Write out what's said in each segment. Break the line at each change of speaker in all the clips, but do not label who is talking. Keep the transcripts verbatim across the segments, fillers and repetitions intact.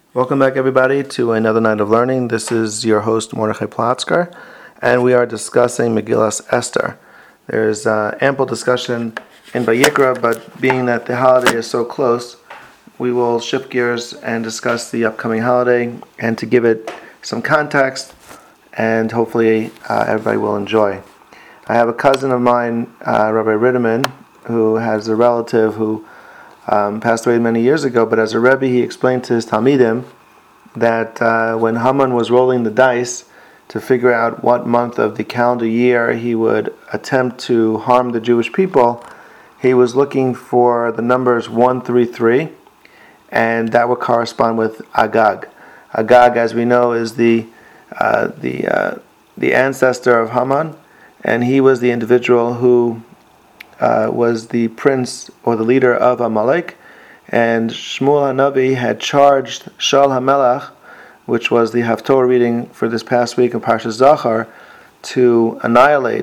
Welcome back, everybody, to another night of learning. This is your host, Mordechai Platzker, and we are discussing Megillas Esther. There's uh, ample discussion in Vayikra, but being that the holiday is so close, we will shift gears and discuss the upcoming holiday and to give it some context, and hopefully uh, everybody will enjoy. I have a cousin of mine, uh, Rabbi Ritterman, who has a relative who Um, passed away many years ago, but as a Rebbe, he explained to his Talmidim that uh, when Haman was rolling the dice to figure out what month of the calendar year he would attempt to harm the Jewish people, he was looking for the numbers one three three, and that would correspond with Agag. Agag, as we know, is the uh, the uh, the ancestor of Haman, and he was the individual who Uh, was the prince or the leader of Amalek, and Shmuel HaNavi had charged Shaul HaMelech, which was the Haftorah reading for this past week in Parshas Zachar, to annihilate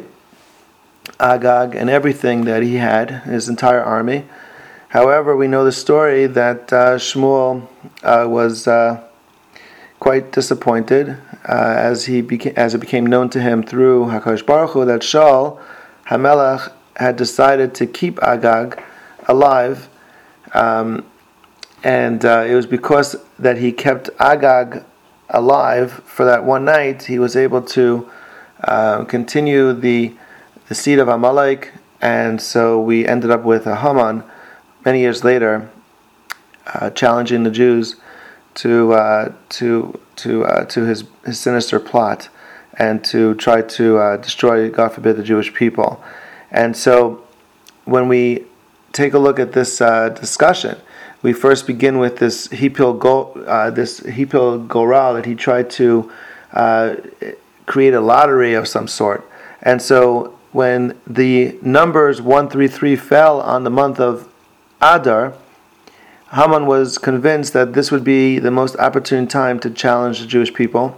Agag and everything that he had, his entire army. However, we know the story that uh, Shmuel uh, was uh, quite disappointed uh, as he beca- as it became known to him through HaKadosh Baruch Hu that Shaul HaMelech had decided to keep Agag alive, um, and uh, it was because that he kept Agag alive for that one night, he was able to uh, continue the the seed of Amalek, and so we ended up with a Haman many years later uh, challenging the Jews to uh, to to uh, to his his sinister plot and to try to uh, destroy, God forbid, the Jewish people. And so, when we take a look at this uh, discussion, we first begin with this Hipil Go, uh, this Hipil Goral that he tried to uh, create a lottery of some sort. And so, when the numbers one three three fell on the month of Adar, Haman was convinced that this would be the most opportune time to challenge the Jewish people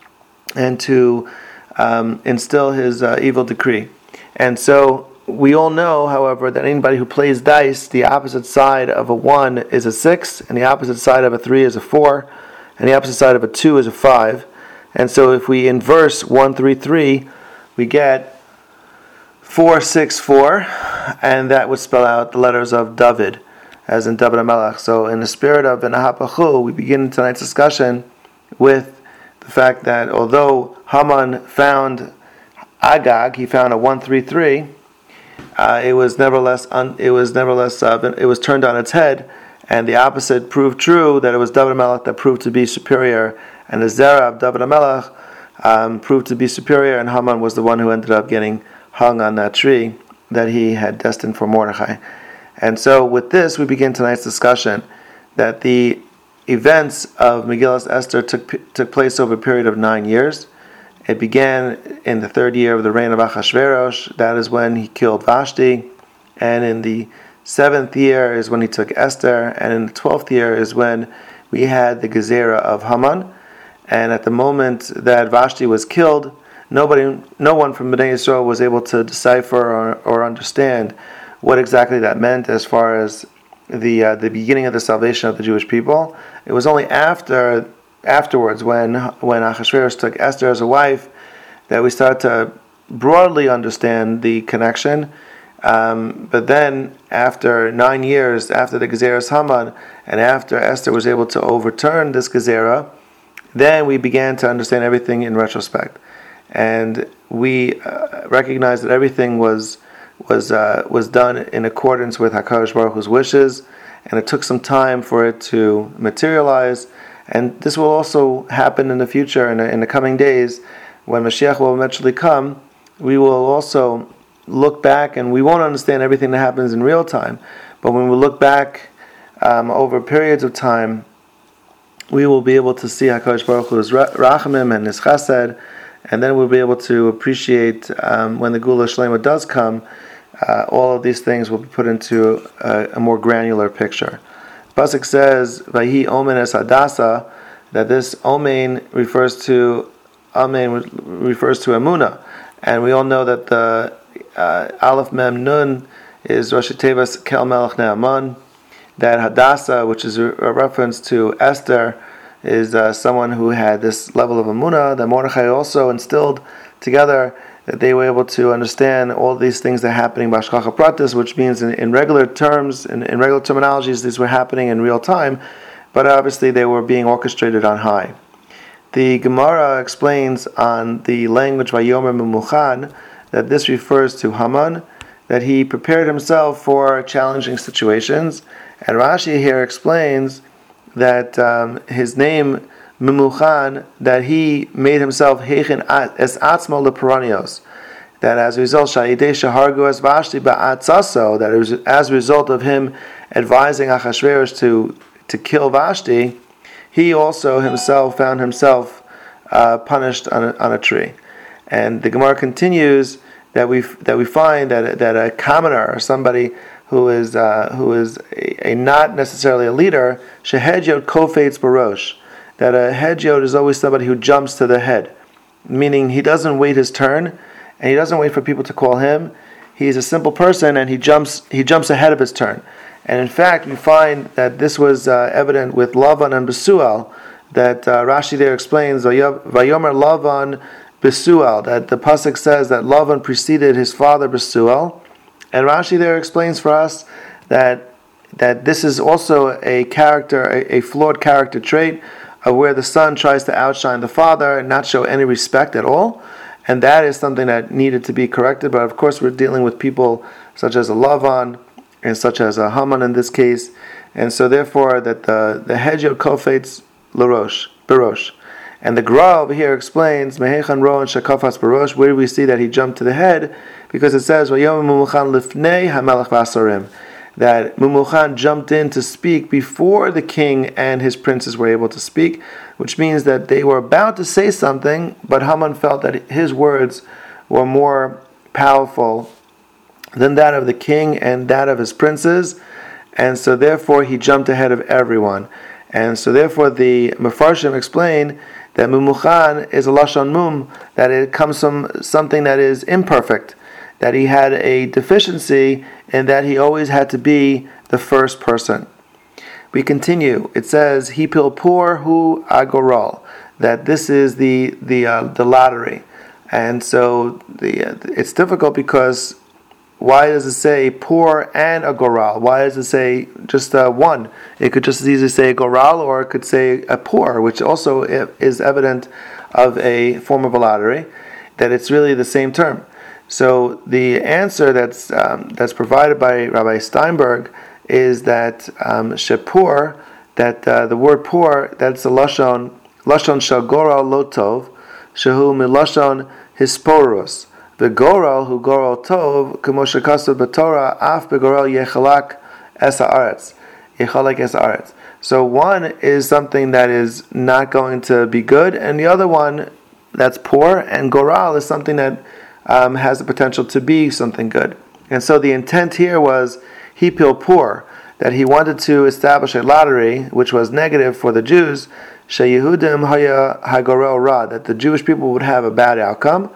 and to um, instill his uh, evil decree. And so we all know, however, that anybody who plays dice, the opposite side of a one is a six, and the opposite side of a three is a four, and the opposite side of a two is a five. And so if we inverse one three three, we get four six four, and that would spell out the letters of David, as in David HaMelech. So in the spirit of Benahapachu, we begin tonight's discussion with the fact that although Haman found Agag, he found a one three three. Uh, it was nevertheless, un, it was nevertheless, uh, it was turned on its head, and the opposite proved true. That it was David HaMelech that proved to be superior, and the Zerah of David HaMelech um, proved to be superior, and Haman was the one who ended up getting hung on that tree that he had destined for Mordechai. And so, with this, we begin tonight's discussion that the events of Megillas Esther took took place over a period of nine years. It began in the third year of the reign of Achashverosh. That is when he killed Vashti. And in the seventh year is when he took Esther. And in the twelfth year is when we had the Gezerah of Haman. And at the moment that Vashti was killed, nobody, no one from Bnei Yisrael was able to decipher or, or understand what exactly that meant as far as the uh, the beginning of the salvation of the Jewish people. It was only after Afterwards, when when Achashverosh took Esther as a wife, that we start to broadly understand the connection. Um, but then, after nine years, after the Gezerah Haman, and after Esther was able to overturn this Gezerah, then we began to understand everything in retrospect, and we uh, recognized that everything was was uh, was done in accordance with HaKadosh Baruch Hu's wishes, and it took some time for it to materialize. And this will also happen in the future, in the, in the coming days, when Mashiach will eventually come. We will also look back, and we won't understand everything that happens in real time. But when we look back um, over periods of time, we will be able to see HaKadosh Baruch Hu's Rachamim and His Chesed, and then we'll be able to appreciate um, when the Gula Shlema does come. Uh, all of these things will be put into a, a more granular picture. Pasuk says, "Vahi Omen es Hadassah," that this Omen refers to Amen refers to Emunah, and we all know that the uh, Aleph Mem Nun is Rosh Tevas Kel Melech Ne'aman. That Hadassah, which is a, a reference to Esther, is uh, someone who had this level of emunah that Mordechai also instilled together, that they were able to understand all these things that are happening by Hashgacha Pratis, which means in, in regular terms, in, in regular terminologies, these were happening in real time, but obviously they were being orchestrated on high. The Gemara explains on the language Vayomer Mumuchan that this refers to Haman, that he prepared himself for challenging situations, and Rashi here explains that um, his name Mumuchan, that he made himself Heichin es Atzmo Leperonios, that as a result Sha'idei Shahargu es Vashti Ba'atzaso, that it was as a result of him advising Achashverosh to to kill Vashti, he also himself found himself uh, punished on a, on a tree. And the Gemara continues that we that we find that that a commoner or somebody who is uh, who is a, a not necessarily a leader, shehedjot kofetz barosh, that a hedjot is always somebody who jumps to the head, meaning he doesn't wait his turn and he doesn't wait for people to call him. He's a simple person and he jumps he jumps ahead of his turn. And in fact, we find that this was uh, evident with Lavan and Besuel, that uh, Rashi there explains, Vayomer Lavan Besuel, that the pasuk says that Lavan preceded his father Besuel, and Rashi there explains for us that that this is also a character, a, a flawed character trait, of where the son tries to outshine the father and not show any respect at all, and that is something that needed to be corrected. But of course, we're dealing with people such as a Lavan, and such as a Haman in this case, and so therefore that the the hedjot kofetz l'rosh berosh, and the Gra over here explains mehechan ro and shakafas berosh. Where do we see that he jumped to the head? Because it says vayom mumuchan lifnei hamelech v'asarim, that Mumuchan jumped in to speak before the king and his princes were able to speak, which means that they were about to say something, but Haman felt that his words were more powerful than that of the king and that of his princes, and so therefore he jumped ahead of everyone. And so therefore the Mefarshim explain that Mumuchan is a Lashon Mum, that it comes from something that is imperfect, that he had a deficiency and that he always had to be the first person. We continue. It says, Hipil Pur Hu Agoral, that this is the the uh, the lottery. And so the uh, it's difficult because why does it say poor and a goral? Why does it say just uh, one? It could just as easily say a goral, or it could say a poor, which also is evident of a form of a lottery, that it's really the same term. So the answer that's um, that's provided by Rabbi Steinberg is that um, shepur, that uh, the word poor, that's a lashon lashon shel goral lo tov, shehu milashon hisporus. The goral who goral tov, k'mo shekasav b'Torah, af begoral yechalak es haaretz, yechalak es haaretz. So one is something that is not going to be good, and the other one that's poor, and goral is something that um, has the potential to be something good. And so the intent here was hipil pur, that he wanted to establish a lottery which was negative for the Jews, sheyehudim haya hagorel ra, that the Jewish people would have a bad outcome.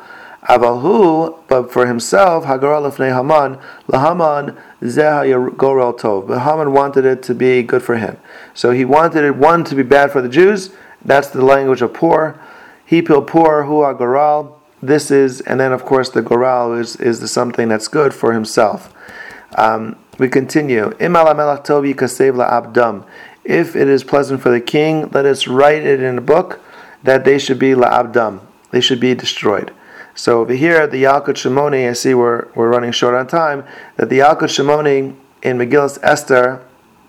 Avalhu, but for himself, Hagaral Lefnei Haman, Lahaman Zeh Gorel Tov. But Haman wanted it to be good for him. So he wanted it, one, to be bad for the Jews. That's the language of poor. Hipil Pur Hu Goral. This is, and then of course the Goral is, is the something that's good for himself. Um, we continue. Im ala melach tov yikasev la'abdam. If it is pleasant for the king, let us write it in a book that they should be la'abdam. They should be destroyed. So over here, the Yalkut Shimoni, I see we're we're running short on time, that the Yalkut Shimoni in Megillas Esther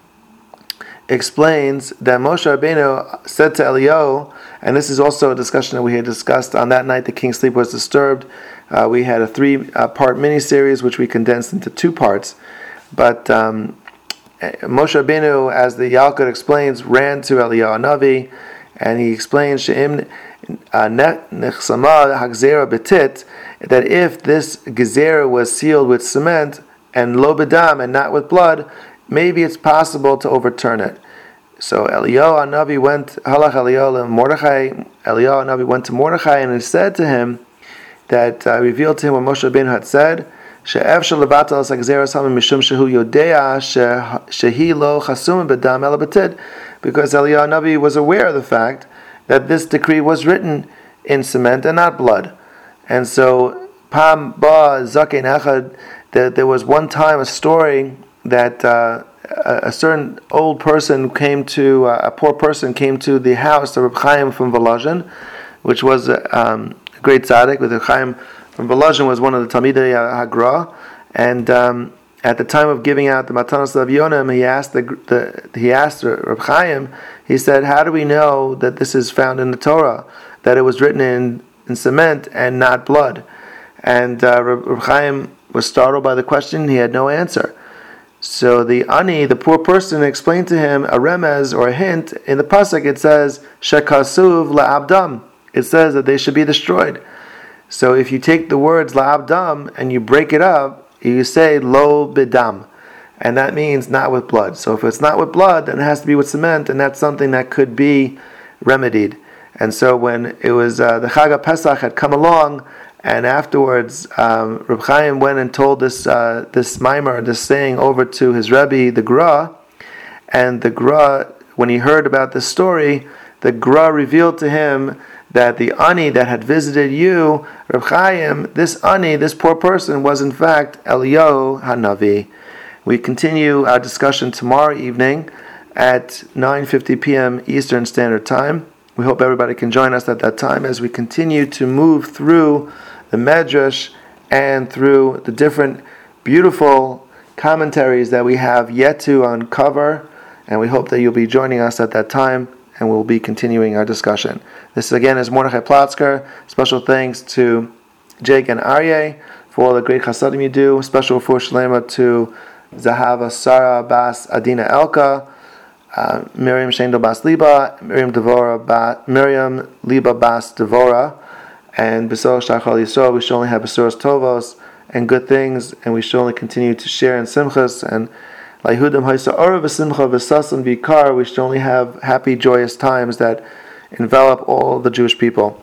explains that Moshe Rabbeinu said to Eliyahu, and this is also a discussion that we had discussed on that night the king's sleep was disturbed. Uh, we had a three-part mini-series which we condensed into two parts. But um, Moshe Rabbeinu, as the Yalkut explains, ran to Eliyahu Navi, and he explains She'im Nechsama Hagzera Betit, that if this gezerah was sealed with cement and lo bedam and not with blood, maybe it's possible to overturn it. So Eliyahu Navi went Halach Eliyahu Mordechai. Eliyahu Navi went to Mordechai and he said to him that uh, revealed to him what Moshe Rabbeinu had said. She'ef shel levatal es hagzera samim mishum shehu yodea shehi lo chasum bedam ela betit. because Eliyahu Navi was aware of the fact that this decree was written in cement and not blood. And so, Pam Ba Zaken Echad, there was one time a story that uh, a, a certain old person came to, uh, a poor person came to the house of Reb Chaim from Volozhin, which was um, a great tzaddik. With Reb Chaim from Volozhin was one of the Talmidei Hagra, and um, at the time of giving out the Matanos L'Avyonim, he asked the, the he asked Reb Chaim, he said, "How do we know that this is found in the Torah, that it was written in, in cement and not blood?" And uh, Reb Chaim was startled by the question. He had no answer. So the ani, the poor person, explained to him a remez or a hint. In the pasuk it says shekasuv la'abdam. It says that they should be destroyed. So if you take the words la'abdam and you break it up, you say lo bidam, and that means not with blood. So if it's not with blood, then it has to be with cement, and that's something that could be remedied. And so when it was uh, the Chag HaPesach had come along, and afterwards um, Reb Chaim went and told this uh, this mimer, this saying, over to his Rebbe, the Gra, and the Gra, when he heard about this story, the Gra revealed to him that the ani that had visited you, Reb Chaim, this ani, this poor person, was in fact Eliyahu Hanavi. We continue our discussion tomorrow evening at nine fifty p.m. Eastern Standard Time. We hope everybody can join us at that time as we continue to move through the Medrash and through the different beautiful commentaries that we have yet to uncover. And we hope that you'll be joining us at that time, and we'll be continuing our discussion. This again is Mordechai Platzker. Special thanks to Jake and Aryeh for all the great chasadim you do. Special for Shalema to Zahava Sarah Bas Adina Elka, uh, Miriam Shendel Bas Liba, Miriam Devora ba, Miriam Liba Bas Devora, and Besor Shachal Yisrael. We should only have Besoros Tovos and good things, and we should only continue to share in Simchas and Laihudim Haisa Ora V'Simcha V'Sasan V'Ikar. We should only have happy, joyous times that envelop all the Jewish people.